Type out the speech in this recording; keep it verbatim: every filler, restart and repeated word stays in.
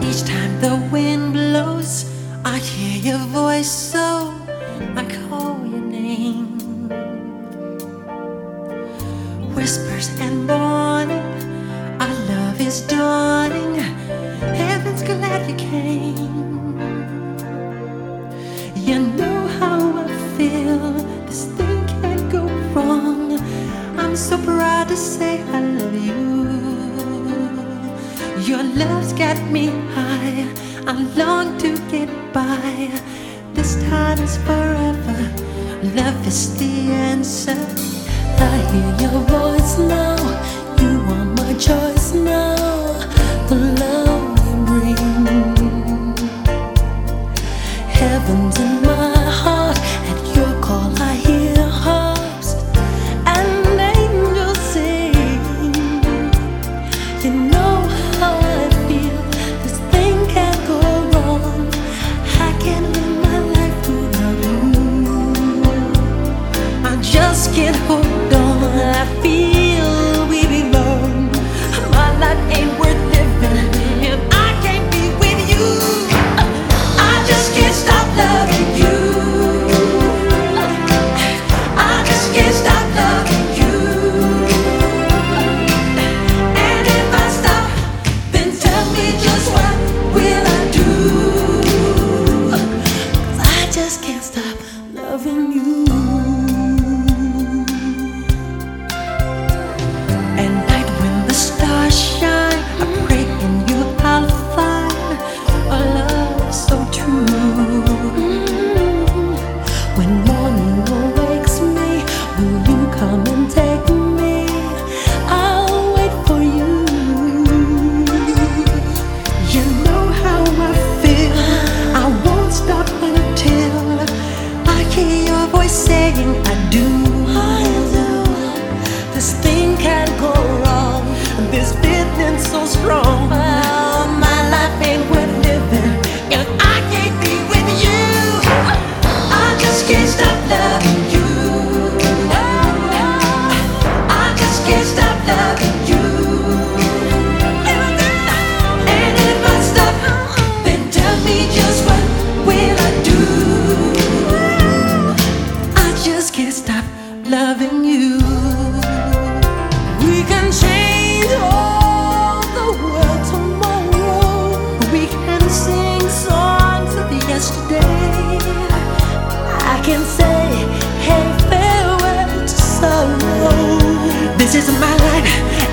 Each time the wind blows, I hear your voice, so I call your name. Whispers and morning, our love is dawning. Heaven's glad you came. You know how I feel, this thing can't go wrong. I'm so proud to say I love you. Your love's got me high, I long to get by. This time is forever, love is the answer. I hear your voice now, you are my choice now. The love you bring, heaven's in my heart. At your call I hear harps and angels sing. You know how I feel, this thing can't go wrong. I can't live my life without you. I just can't hold on, I feel we belong. My life ain't worth living, and I can't be with you. I just can't stop loving you. I just can't stop loving you. And if I stop, then tell me just what will I do? 'Cause I just can't stop loving you. Saying I do, I do. this thing can't go wrong. This feeling so strong. Oh, my life ain't worth living, and I can't be with you. I just can't stop loving you. I just can't stop loving you. And if I stop, then tell me just what will I do? Can't stop loving you. We can change all the world tomorrow. We can sing songs of yesterday. I can say, hey, farewell to sorrow. This is my life,